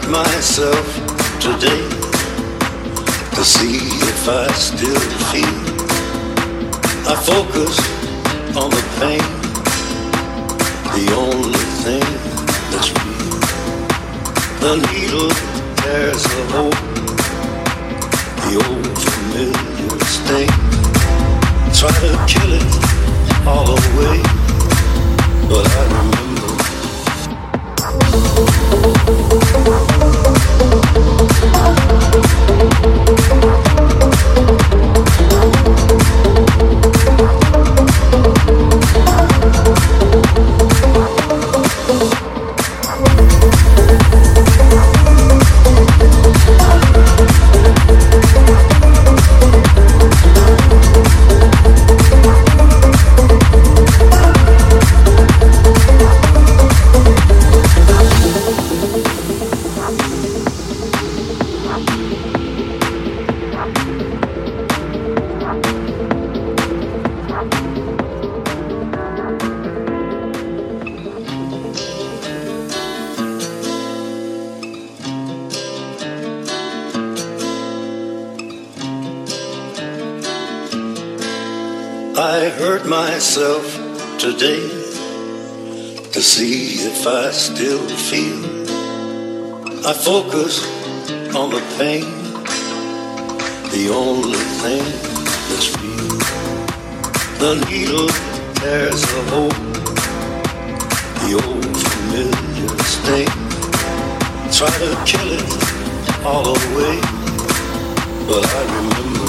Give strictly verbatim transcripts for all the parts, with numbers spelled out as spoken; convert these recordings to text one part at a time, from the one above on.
hurt myself today to see if I still feel. I focus on the pain, the only thing that's real. The needle tears a hole, the old familiar stain. Try to kill it all away, but I remember. I hurt myself today to see if I still feel. I focus on the pain, the only thing that's real. The needle tears a hole, the old familiar stain. Try to kill it all away, but I remember.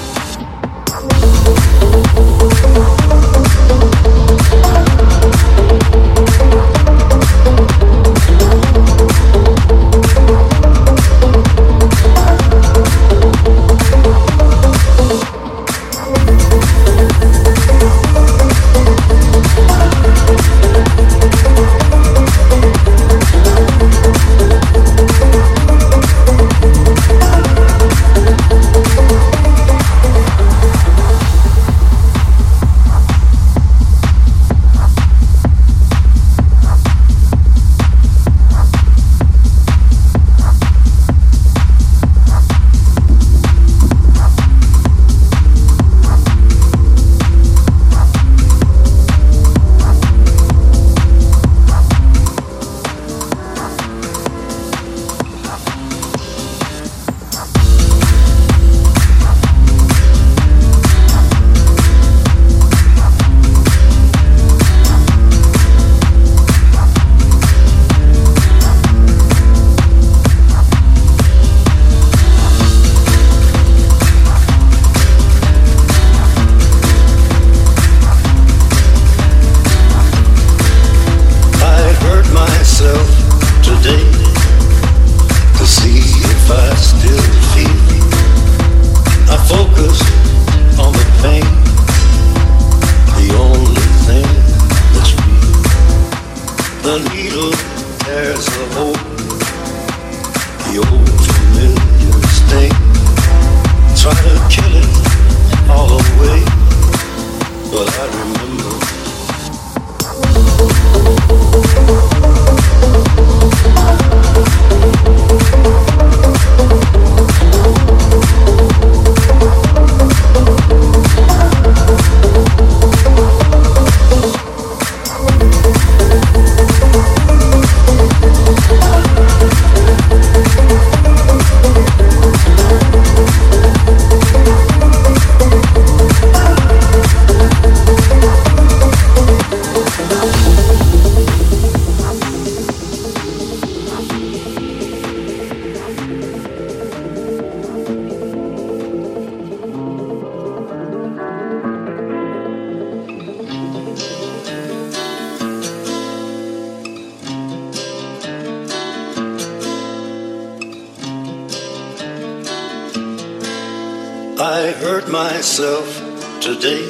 I hurt myself today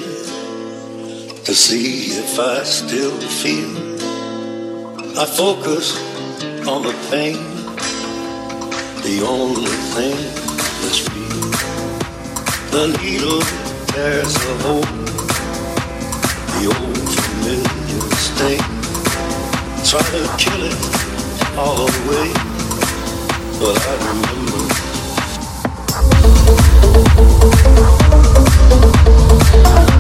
to see if I still feel. I focus on the pain, the only thing that's real. The needle tears a hole, the old familiar stain. Try to kill it all away, but I remember.